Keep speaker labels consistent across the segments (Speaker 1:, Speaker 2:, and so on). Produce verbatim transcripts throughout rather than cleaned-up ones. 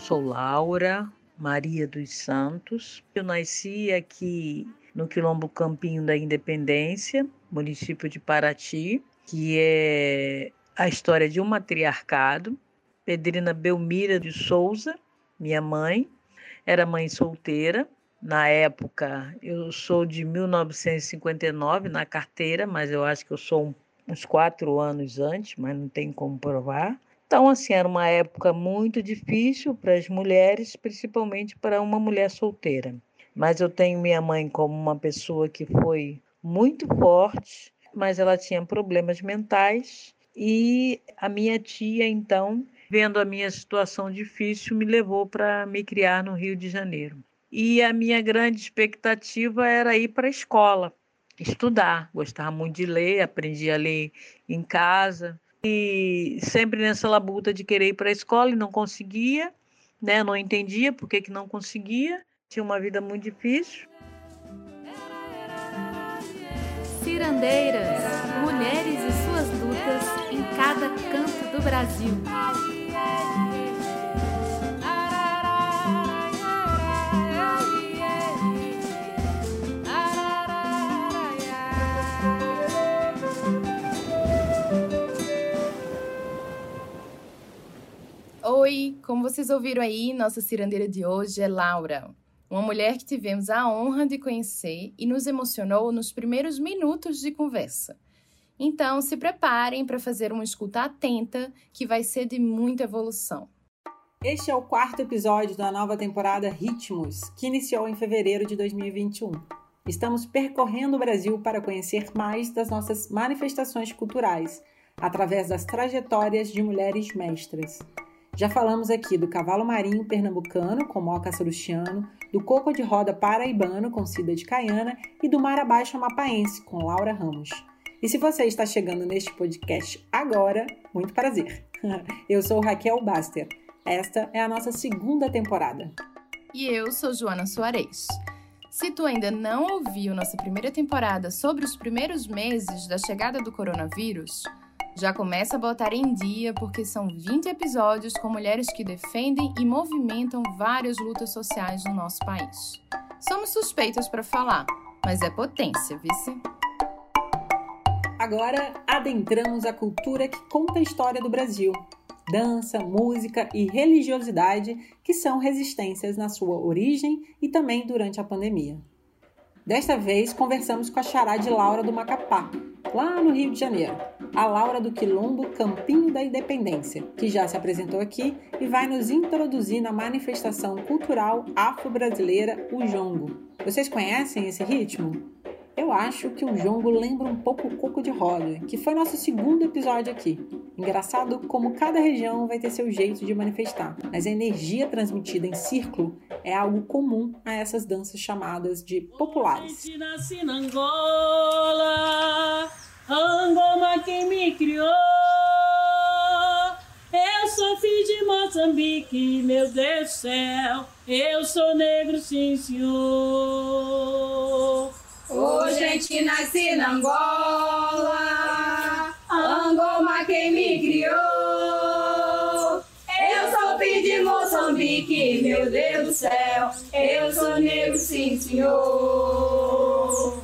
Speaker 1: sou Laura Maria dos Santos. Eu nasci aqui no Quilombo Campinho da Independência, município de Paraty, que é a história de um matriarcado. Pedrina Belmira de Souza, minha mãe, era mãe solteira. Na época, eu sou de mil novecentos e cinquenta e nove na carteira, mas eu acho que eu sou uns quatro anos antes, mas não tem como provar. Então, assim, era uma época muito difícil para as mulheres, principalmente para uma mulher solteira. Mas eu tenho minha mãe como uma pessoa que foi muito forte, mas ela tinha problemas mentais. E a minha tia, então, vendo a minha situação difícil, me levou para me criar no Rio de Janeiro. E a minha grande expectativa era ir para a escola, estudar. Gostava muito de ler, aprendi a ler em casa. E sempre nessa labuta de querer ir para a escola e não conseguia, né? Não entendia por que, que não conseguia. Tinha uma vida muito difícil.
Speaker 2: Cirandeiras, mulheres e suas lutas em cada canto do Brasil. Oi, como vocês ouviram aí, nossa cirandeira de hoje é Laura, uma mulher que tivemos a honra de conhecer e nos emocionou nos primeiros minutos de conversa. Então, se preparem para fazer uma escuta atenta, que vai ser de muita evolução.
Speaker 3: Este é o quarto episódio da nova temporada Ritmos, que iniciou em fevereiro de dois mil e vinte e um. Estamos percorrendo o Brasil para conhecer mais das nossas manifestações culturais, através das trajetórias de mulheres mestras. Já falamos aqui do cavalo marinho pernambucano, com Moca Salustiano, do coco de roda paraibano, com Cida de Caiana, e do mar abaixo amapaense, com Laura Ramos. E se você está chegando neste podcast agora, muito prazer. Eu sou Raquel Baster. Esta é a nossa segunda temporada.
Speaker 2: E eu sou Joana Soares. Se tu ainda não ouviu nossa primeira temporada sobre os primeiros meses da chegada do coronavírus, já começa a botar em dia, porque são vinte episódios com mulheres que defendem e movimentam várias lutas sociais no nosso país. Somos suspeitas para falar, mas é potência, vice?
Speaker 3: Agora adentramos a cultura que conta a história do Brasil. Dança, música e religiosidade que são resistências na sua origem e também durante a pandemia. Desta vez, conversamos com a xará de Laura do Macapá, lá no Rio de Janeiro, a Laura do Quilombo Campinho da Independência, que já se apresentou aqui e vai nos introduzir na manifestação cultural afro-brasileira, o jongo. Vocês conhecem esse ritmo? Eu acho que o jongo lembra um pouco o coco de roda, que foi nosso segundo episódio aqui. Engraçado como cada região vai ter seu jeito de manifestar, mas a energia transmitida em círculo é algo comum a essas danças chamadas de populares.
Speaker 4: Angoma quem me criou. Eu sou filho de Moçambique, meu Deus do céu. Eu sou negro, sim, senhor.
Speaker 5: Ô, gente, nasci na Angola. Angoma quem me criou. Eu sou filho de Moçambique, meu Deus do céu. Eu sou negro, sim, senhor.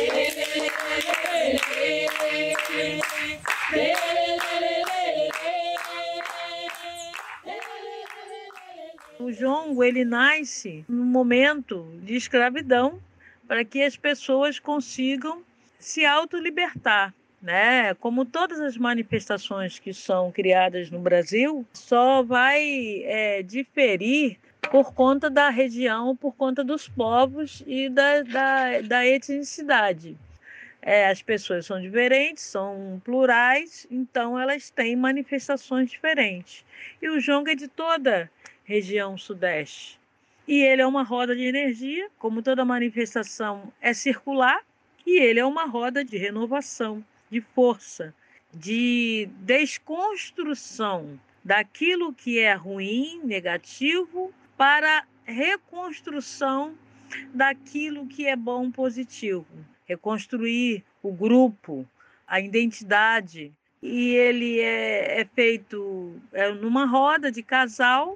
Speaker 1: O jongo, ele nasce num momento de escravidão para que as pessoas consigam se autolibertar, né? Como todas as manifestações que são criadas no Brasil, só vai é, diferir por conta da região, por conta dos povos e da, da, da etnicidade. É, as pessoas são diferentes, são plurais, então elas têm manifestações diferentes. E o jongo é de toda região sudeste. E ele é uma roda de energia, como toda manifestação é circular, e ele é uma roda de renovação, de força, de desconstrução daquilo que é ruim, negativo, para reconstrução daquilo que é bom, positivo. Reconstruir o grupo, a identidade. E ele é, é feito é, numa roda de casal,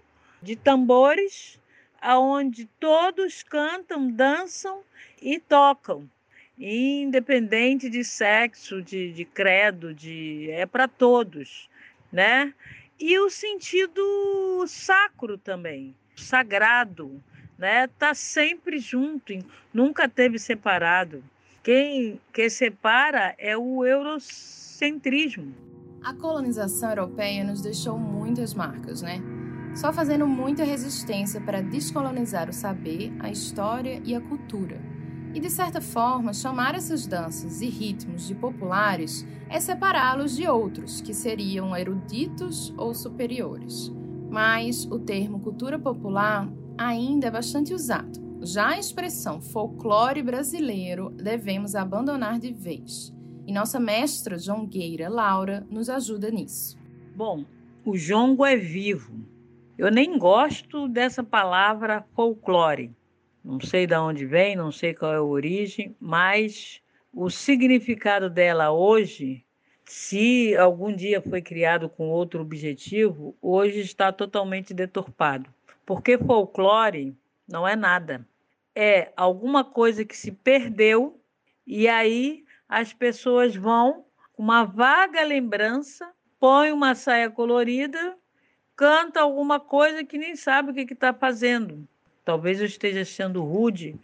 Speaker 1: de tambores, aonde todos cantam, dançam e tocam, independente de sexo, de, de credo, de, é para todos, né? E o sentido sacro também, sagrado, né? Tá sempre junto, nunca teve separado. Quem que separa é o eurocentrismo.
Speaker 2: A colonização europeia nos deixou muitas marcas, né? Só fazendo muita resistência para descolonizar o saber, a história e a cultura. E, de certa forma, chamar essas danças e ritmos de populares é separá-los de outros, que seriam eruditos ou superiores. Mas o termo cultura popular ainda é bastante usado. Já a expressão folclore brasileiro devemos abandonar de vez. E nossa mestra jongueira Laura nos ajuda nisso.
Speaker 1: Bom, o jongo é vivo. Eu nem gosto dessa palavra folclore. Não sei de onde vem, não sei qual é a origem, mas o significado dela hoje, se algum dia foi criado com outro objetivo, hoje está totalmente deturpado. Porque folclore não é nada. É alguma coisa que se perdeu e aí as pessoas vão com uma vaga lembrança, põem uma saia colorida, canta alguma coisa que nem sabe o que está fazendo. Talvez eu esteja sendo rude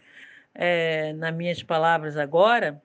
Speaker 1: é, nas minhas palavras agora,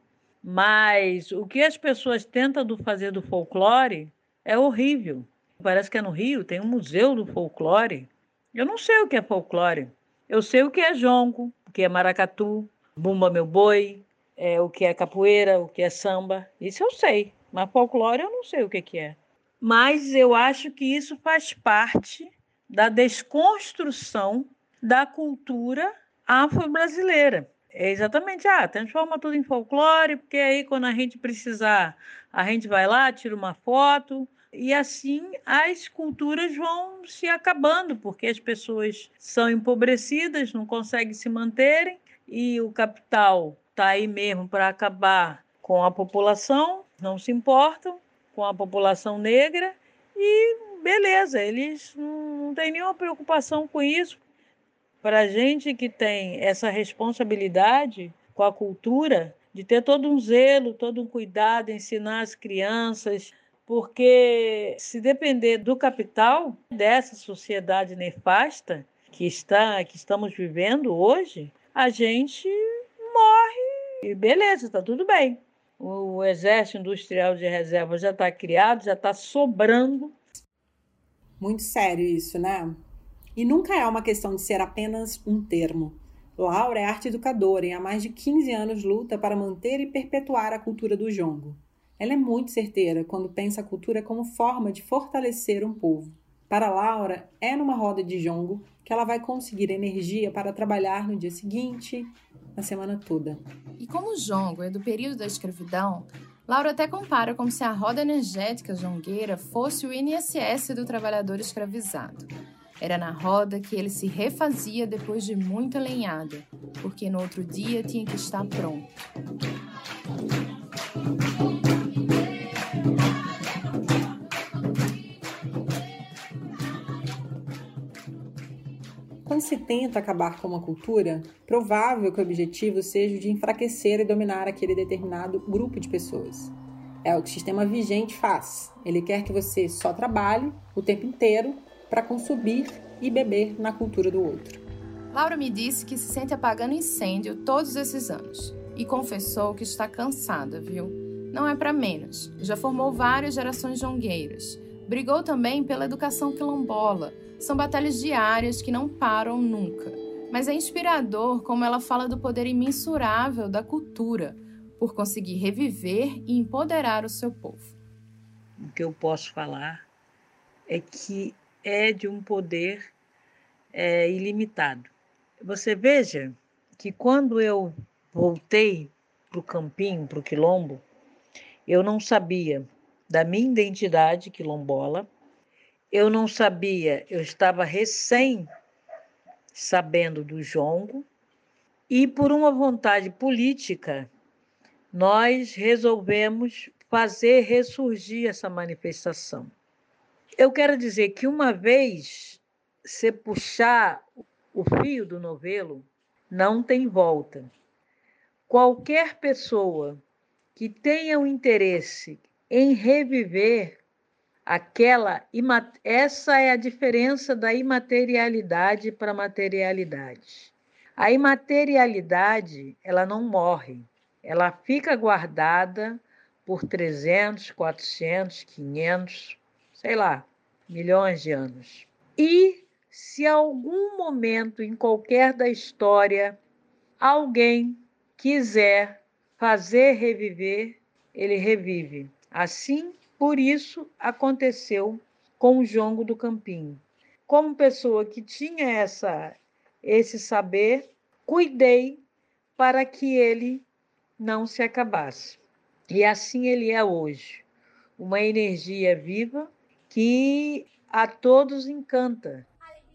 Speaker 1: mas o que as pessoas tentam fazer do folclore é horrível. Parece que é no Rio, tem um museu do folclore. Eu não sei o que é folclore. Eu sei o que é jongo, o que é maracatu, bumba meu boi, é, o que é capoeira, o que é samba. Isso eu sei, mas folclore eu não sei o que, que é. Mas eu acho que isso faz parte da desconstrução da cultura afro-brasileira. É exatamente, ah, transforma tudo em folclore, porque aí quando a gente precisar, a gente vai lá, tira uma foto, e assim as culturas vão se acabando, porque as pessoas são empobrecidas, não conseguem se manterem, e o capital está aí mesmo para acabar com a população, não se importam com a população negra e beleza, eles não têm nenhuma preocupação com isso. Para a gente que tem essa responsabilidade com a cultura, de ter todo um zelo, todo um cuidado, ensinar as crianças, porque se depender do capital, dessa sociedade nefasta que, está, que estamos vivendo hoje, a gente morre e beleza, está tudo bem. O Exército Industrial de Reserva já está criado, já está sobrando.
Speaker 3: Muito sério isso, né? E nunca é uma questão de ser apenas um termo. Laura é arte educadora e há mais de quinze anos luta para manter e perpetuar a cultura do jongo. Ela é muito certeira quando pensa a cultura como forma de fortalecer um povo. Para Laura, é numa roda de jongo que ela vai conseguir energia para trabalhar no dia seguinte, na semana toda.
Speaker 2: E como o jongo é do período da escravidão, Laura até compara como se a roda energética jongueira fosse o I N S S do trabalhador escravizado. Era na roda que ele se refazia depois de muita lenhada, porque no outro dia tinha que estar pronto.
Speaker 3: Quando se tenta acabar com uma cultura, provável que o objetivo seja o de enfraquecer e dominar aquele determinado grupo de pessoas. É o que o sistema vigente faz. Ele quer que você só trabalhe o tempo inteiro para consumir e beber na cultura do outro.
Speaker 2: Laura me disse que se sente apagando incêndio todos esses anos e confessou que está cansada, viu? Não é para menos. Já formou várias gerações jongueiras. Brigou também pela educação quilombola. São batalhas diárias que não param nunca. Mas é inspirador como ela fala do poder imensurável da cultura por conseguir reviver e empoderar o seu povo.
Speaker 1: O que eu posso falar é que é de um poder é, ilimitado. Você veja que quando eu voltei para o campinho, para o quilombo, eu não sabia da minha identidade quilombola, eu não sabia, eu estava recém sabendo do jongo, e por uma vontade política, nós resolvemos fazer ressurgir essa manifestação. Eu quero dizer que uma vez você puxar o fio do novelo, não tem volta. Qualquer pessoa que tenha um interesse em reviver aquela... Essa é a diferença da imaterialidade para a materialidade. A imaterialidade, ela não morre. Ela fica guardada por trezentos, quatrocentos, quinhentos, sei lá, milhões de anos. E se algum momento, em qualquer da história, alguém quiser fazer reviver, ele revive. Assim, por isso, aconteceu com o Jongo do Campinho. Como pessoa que tinha essa, esse saber, cuidei para que ele não se acabasse. E assim ele é hoje. Uma energia viva que a todos encanta.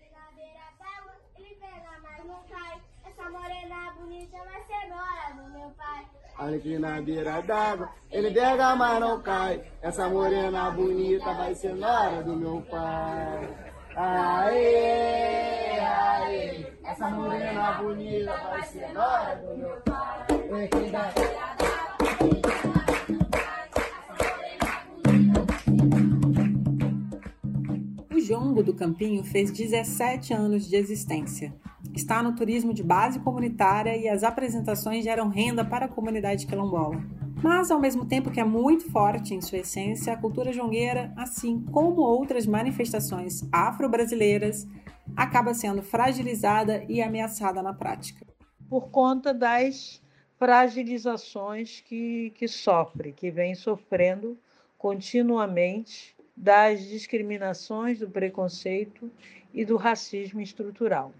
Speaker 6: Olha aqui na beira d'água, ele pega, mas não cai. Essa morena bonita vai ser nora do meu pai. Aê, aê, essa morena bonita vai ser nora do meu pai.
Speaker 3: O Jongo do Campinho fez dezessete anos de existência. Está no turismo de base comunitária e as apresentações geram renda para a comunidade quilombola. Mas, ao mesmo tempo que é muito forte em sua essência, a cultura jongueira, assim como outras manifestações afro-brasileiras, acaba sendo fragilizada e ameaçada na prática.
Speaker 1: Por conta das fragilizações que, que sofre, que vem sofrendo continuamente das discriminações, do preconceito e do racismo estrutural.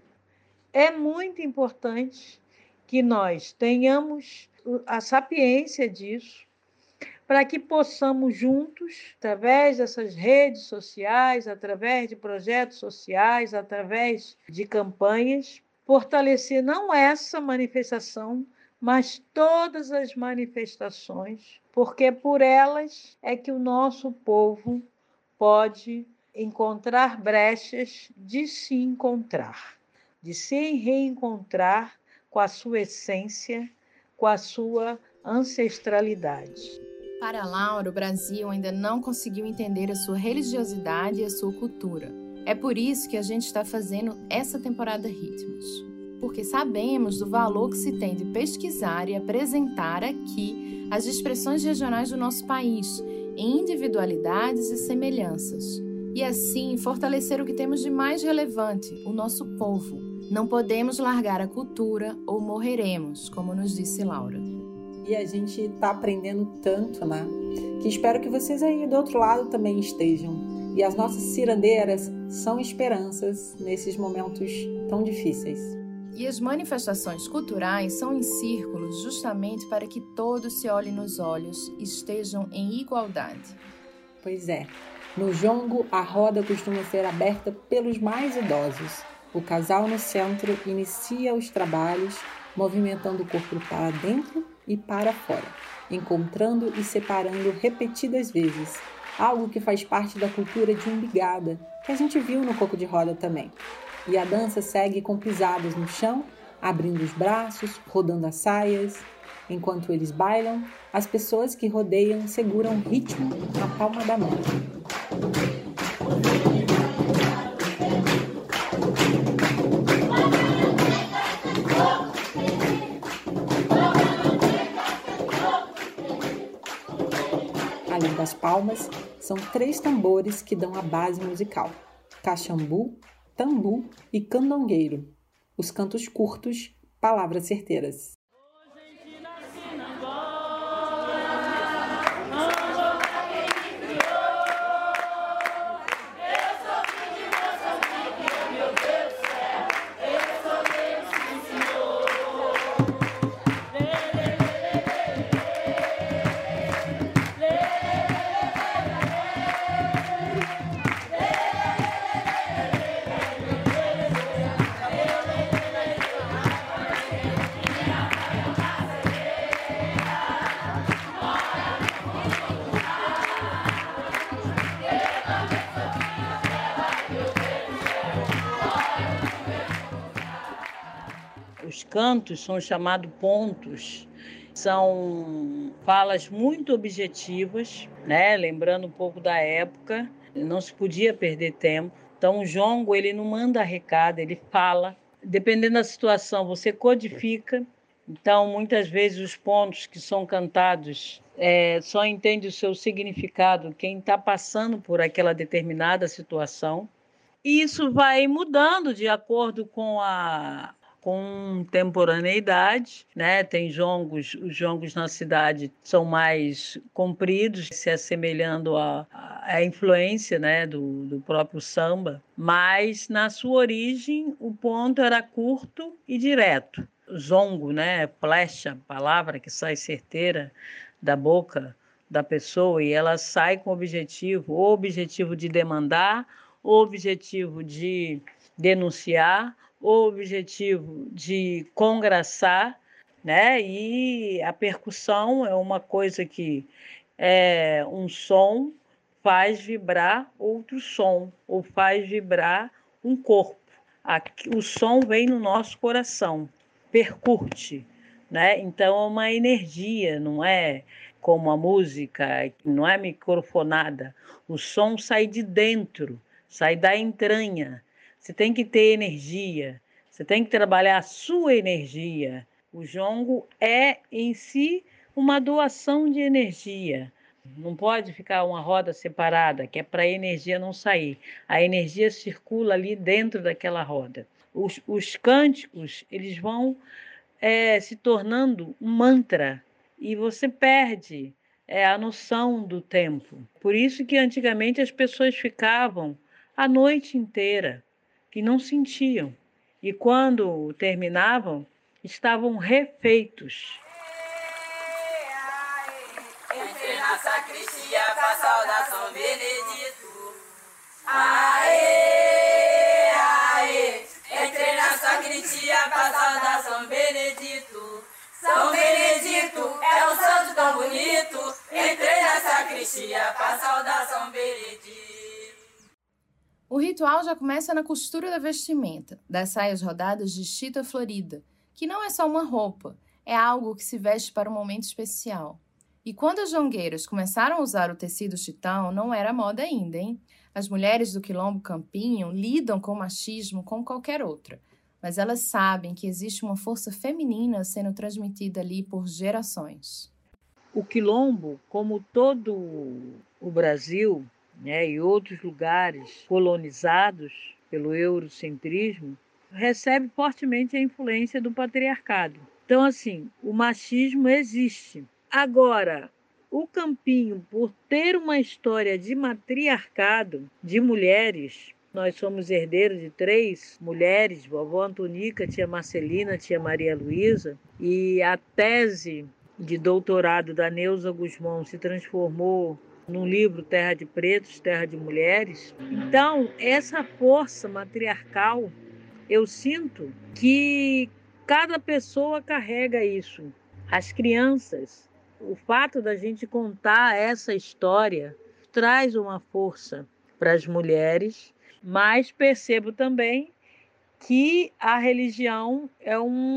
Speaker 1: É muito importante que nós tenhamos a sapiência disso, para que possamos juntos, através dessas redes sociais, através de projetos sociais, através de campanhas, fortalecer não essa manifestação, mas todas as manifestações, porque por elas é que o nosso povo pode encontrar brechas de se encontrar, de se reencontrar com a sua essência, com a sua ancestralidade.
Speaker 2: Para Laura, o Brasil ainda não conseguiu entender a sua religiosidade e a sua cultura. É por isso que a gente está fazendo essa temporada Ritmos, porque sabemos do valor que se tem de pesquisar e apresentar aqui as expressões regionais do nosso país, em individualidades e semelhanças, e assim fortalecer o que temos de mais relevante, o nosso povo. Não podemos largar a cultura ou morreremos, como nos disse Laura.
Speaker 3: E a gente está aprendendo tanto, né? Que espero que vocês aí do outro lado também estejam. E as nossas cirandeiras são esperanças nesses momentos tão difíceis.
Speaker 2: E as manifestações culturais são em círculos justamente para que todos se olhem nos olhos e estejam em igualdade.
Speaker 3: Pois é. No jongo, a roda costuma ser aberta pelos mais idosos. O casal no centro inicia os trabalhos, movimentando o corpo para dentro e para fora, encontrando e separando repetidas vezes, algo que faz parte da cultura de umbigada, que a gente viu no coco de roda também. E a dança segue com pisadas no chão, abrindo os braços, rodando as saias. Enquanto eles bailam, as pessoas que rodeiam seguram o ritmo na palma da mão. Além das palmas, são três tambores que dão a base musical: caxambu, tambu e candongueiro. Os cantos curtos, palavras certeiras.
Speaker 1: cantos são chamados pontos. São falas muito objetivas, né? Lembrando um pouco da época, não se podia perder tempo. Então, o jongo, ele não manda recado, ele fala. Dependendo da situação, você codifica. Então, muitas vezes, os pontos que são cantados é, só entende o seu significado quem está passando por aquela determinada situação. E isso vai mudando de acordo com a contemporaneidade, né? Tem jongos, os jongos na cidade são mais compridos, se assemelhando à, à influência, né, do, do próprio samba, mas na sua origem o ponto era curto e direto. Zongo, né, flecha, palavra que sai certeira da boca da pessoa e ela sai com o objetivo, o objetivo de demandar, o objetivo de denunciar, o objetivo de congraçar, né? E a percussão é uma coisa que é um som faz vibrar outro som, ou faz vibrar um corpo. O som vem no nosso coração, percute, né? Então é uma energia, não é como a música, não é microfonada. O som sai de dentro, sai da entranha. Você tem que ter energia, você tem que trabalhar a sua energia. O jongo é, em si, uma doação de energia. Não pode ficar uma roda separada, que é para a energia não sair. A energia circula ali dentro daquela roda. Os, os cânticos, eles vão é, se tornando um mantra e você perde é, a noção do tempo. Por isso que antigamente as pessoas ficavam a noite inteira, que não sentiam. E quando terminavam, estavam refeitos.
Speaker 5: Entrei na sacristia pra saudar São Benedito. Aê, aê. Entrei na sacristia pra saudar São Benedito. São Benedito é um santo tão bonito. Entrei na sacristia pra saudar São Benedito.
Speaker 2: O ritual já começa na costura da vestimenta, das saias rodadas de chita florida, que não é só uma roupa, é algo que se veste para um momento especial. E quando as jongueiras começaram a usar o tecido chitão, não era moda ainda, hein? As mulheres do Quilombo Campinho lidam com o machismo como qualquer outra, mas elas sabem que existe uma força feminina sendo transmitida ali por gerações.
Speaker 1: O Quilombo, como todo o Brasil, né, e outros lugares colonizados pelo eurocentrismo, recebe fortemente a influência do patriarcado. Então, assim, o machismo existe. Agora, o Campinho, por ter uma história de matriarcado, de mulheres, nós somos herdeiros de três mulheres, vovó Antonica, tia Marcelina, tia Maria Luísa, e a tese de doutorado da Neuza Guzmão se transformou no livro Terra de Pretos, Terra de Mulheres. Então, essa força matriarcal, eu sinto que cada pessoa carrega isso. As crianças, o fato da gente contar essa história traz uma força para as mulheres, mas percebo também que a religião é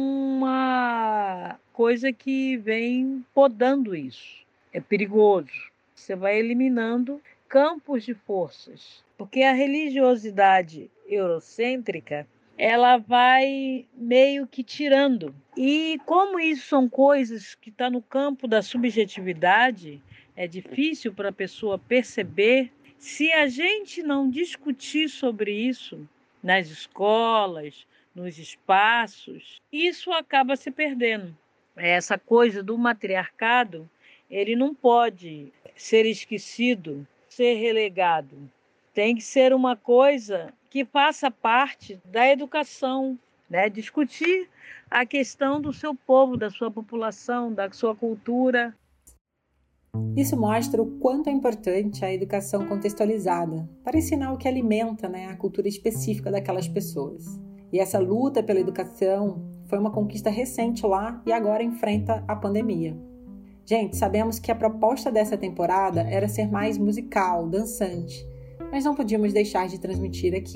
Speaker 1: uma coisa que vem podando isso. É perigoso. Você vai eliminando campos de forças, porque a religiosidade eurocêntrica, ela vai meio que tirando. E como isso são coisas que estão no campo da subjetividade, é difícil para a pessoa perceber. Se a gente não discutir sobre isso nas escolas, nos espaços, isso acaba se perdendo. Essa coisa do matriarcado, ele não pode ser esquecido, ser relegado. Tem que ser uma coisa que faça parte da educação, né? Discutir a questão do seu povo, da sua população, da sua cultura.
Speaker 3: Isso mostra o quanto é importante a educação contextualizada, para ensinar o que alimenta, né, a cultura específica daquelas pessoas. E essa luta pela educação foi uma conquista recente lá e agora enfrenta a pandemia. Gente, sabemos que a proposta dessa temporada era ser mais musical, dançante, mas não podíamos deixar de transmitir aqui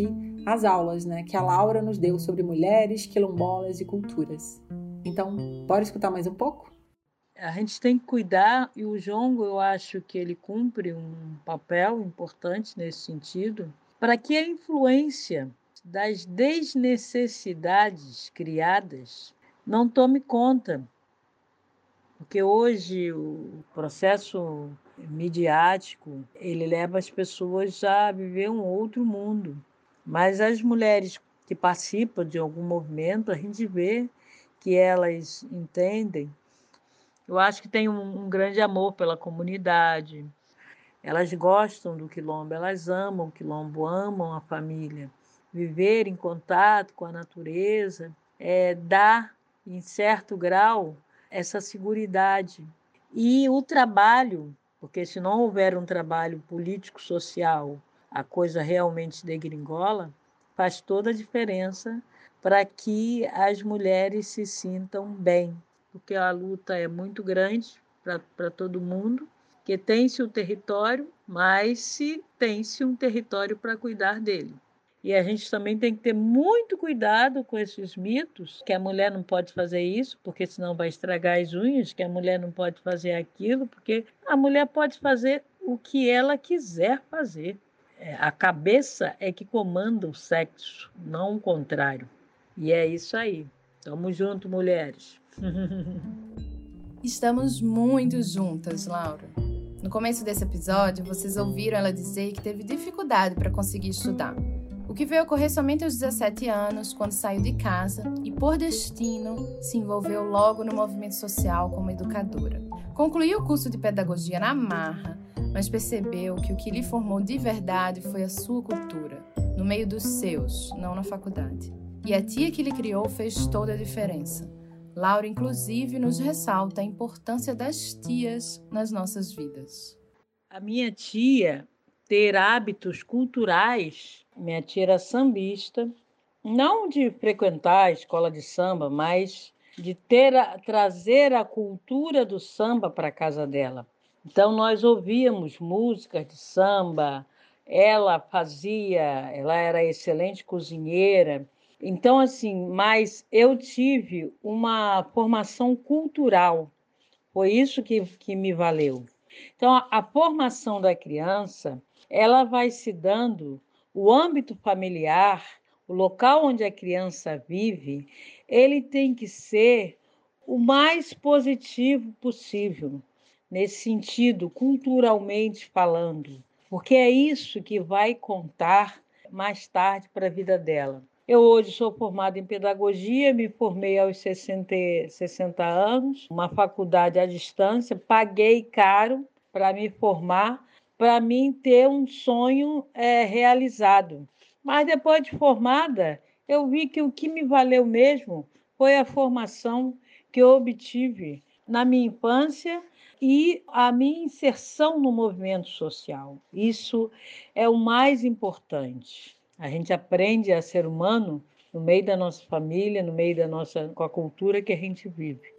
Speaker 3: as aulas, né, que a Laura nos deu sobre mulheres, quilombolas e culturas. Então, bora escutar mais um pouco?
Speaker 1: A gente tem que cuidar, e o jongo, eu acho que ele cumpre um papel importante nesse sentido, para que a influência das desnecessidades criadas não tome conta. Porque hoje o processo midiático, ele leva as pessoas a viver um outro mundo. Mas as mulheres que participam de algum movimento, a gente vê que elas entendem. Eu acho que tem um, um grande amor pela comunidade. Elas gostam do quilombo, elas amam o quilombo, amam a família. Viver em contato com a natureza é, dá, em certo grau, essa seguridade. E o trabalho, porque se não houver um trabalho político-social, a coisa realmente degringola, faz toda a diferença para que as mulheres se sintam bem, porque a luta é muito grande para todo mundo, que tem-se o território, mas se tem-se um território para cuidar dele. E a gente também tem que ter muito cuidado com esses mitos, que a mulher não pode fazer isso, porque senão vai estragar as unhas, que a mulher não pode fazer aquilo, porque a mulher pode fazer o que ela quiser fazer. A cabeça é que comanda o sexo, não o contrário. E é isso aí. Tamo junto, mulheres.
Speaker 2: Estamos muito juntas, Laura. No começo desse episódio, vocês ouviram ela dizer que teve dificuldade para conseguir estudar. O que veio ocorrer somente aos dezessete anos, quando saiu de casa e, por destino, se envolveu logo no movimento social como educadora. Concluiu o curso de pedagogia na marra, mas percebeu que o que lhe formou de verdade foi a sua cultura, no meio dos seus, não na faculdade. E a tia que lhe criou fez toda a diferença. Laura, inclusive, nos ressalta a importância das tias nas nossas vidas.
Speaker 1: A minha tia ter hábitos culturais, minha tia era sambista, não de frequentar a escola de samba, mas de ter a, trazer a cultura do samba para a casa dela. Então, nós ouvíamos músicas de samba, ela fazia, ela era excelente cozinheira. Então, assim, mas eu tive uma formação cultural, foi isso que, que me valeu. Então, a, a formação da criança, ela vai se dando, o âmbito familiar, o local onde a criança vive, ele tem que ser o mais positivo possível, nesse sentido, culturalmente falando, porque é isso que vai contar mais tarde para a vida dela. Eu hoje sou formada em pedagogia, me formei aos sessenta, sessenta anos, uma faculdade à distância, paguei caro para me formar, para mim ter um sonho é, realizado. Mas depois de formada, eu vi que o que me valeu mesmo foi a formação que eu obtive na minha infância e a minha inserção no movimento social. Isso é o mais importante. A gente aprende a ser humano no meio da nossa família, no meio da nossa, com a cultura que a gente vive.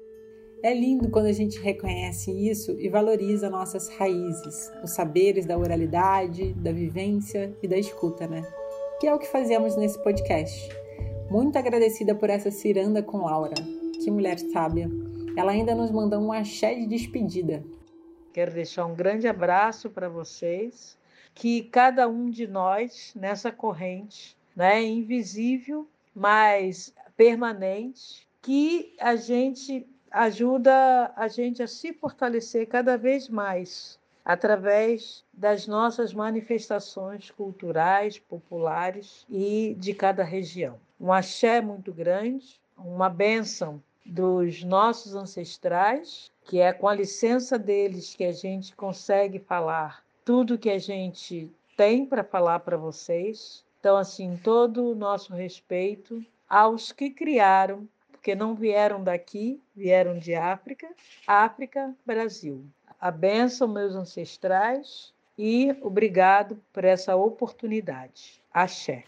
Speaker 3: É lindo quando a gente reconhece isso e valoriza nossas raízes, os saberes da oralidade, da vivência e da escuta, né? Que é o que fazemos nesse podcast. Muito agradecida por essa ciranda com Laura. Que mulher sábia. Ela ainda nos mandou um axé de despedida.
Speaker 1: Quero deixar um grande abraço para vocês, que cada um de nós, nessa corrente, né, invisível, mas permanente, que a gente ajuda a gente a se fortalecer cada vez mais através das nossas manifestações culturais, populares e de cada região. Um axé muito grande, uma bênção dos nossos ancestrais, que é com a licença deles que a gente consegue falar tudo que a gente tem para falar para vocês. Então, assim, todo o nosso respeito aos que criaram, porque não vieram daqui, vieram de África, África, Brasil. A bênção, meus ancestrais, e obrigado por essa oportunidade. Axé.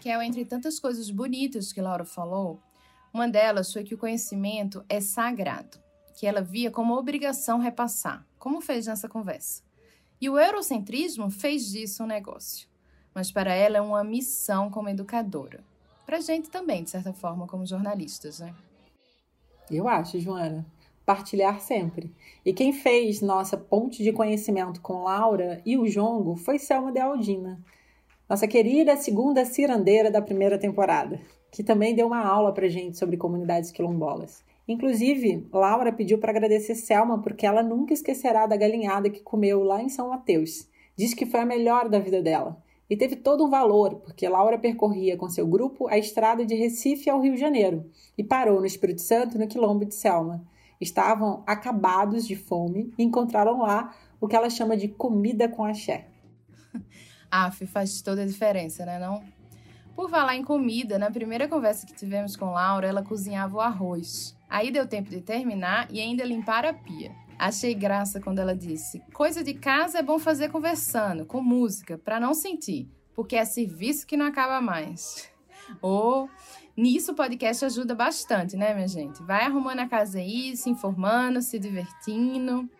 Speaker 2: Raquel, entre tantas coisas bonitas que Laura falou, uma delas foi que o conhecimento é sagrado, que ela via como obrigação repassar, como fez nessa conversa. E o eurocentrismo fez disso um negócio. Mas para ela é uma missão como educadora. Pra gente também, de certa forma, como jornalistas, né?
Speaker 3: Eu acho, Joana. Partilhar sempre. E quem fez nossa ponte de conhecimento com Laura e o Jongo foi Selma de Aldina, nossa querida segunda cirandeira da primeira temporada, que também deu uma aula pra gente sobre comunidades quilombolas. Inclusive, Laura pediu para agradecer Selma porque ela nunca esquecerá da galinhada que comeu lá em São Mateus. Diz que foi a melhor da vida dela. E teve todo um valor, porque Laura percorria com seu grupo a estrada de Recife ao Rio de Janeiro e parou no Espírito Santo, no quilombo de Selma. Estavam acabados de fome e encontraram lá o que ela chama de comida com axé.
Speaker 2: Aff, faz toda a diferença, né não? Por falar em comida, na primeira conversa que tivemos com Laura, ela cozinhava o arroz. Aí deu tempo de terminar e ainda limpar a pia. Achei graça quando ela disse: coisa de casa é bom fazer conversando, com música, pra não sentir, porque é serviço que não acaba mais. Oh, nisso o podcast ajuda bastante, né, minha gente? Vai arrumando a casa aí, se informando, se divertindo.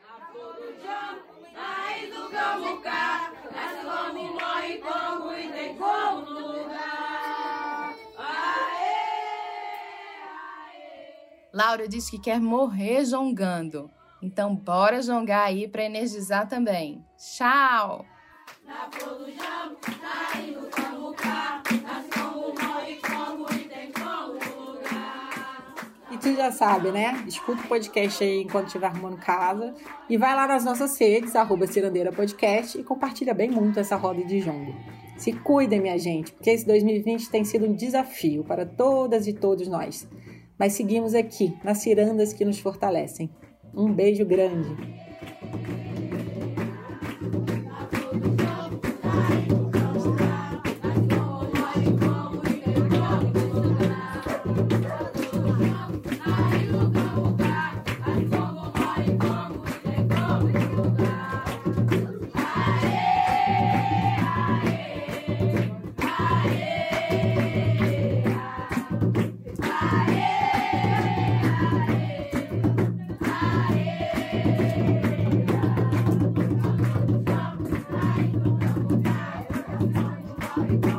Speaker 2: Laura diz que quer morrer jongando. Então bora jongar aí pra energizar também. Tchau!
Speaker 3: E tu já sabe, né? Escuta o podcast aí enquanto estiver arrumando casa. E vai lá nas nossas redes, arroba Cirandeira Podcast, e compartilha bem muito essa roda de jongo. Se cuidem, minha gente, porque esse dois mil e vinte tem sido um desafio para todas e todos nós. Mas seguimos aqui, nas cirandas que nos fortalecem. Um beijo grande. Bye.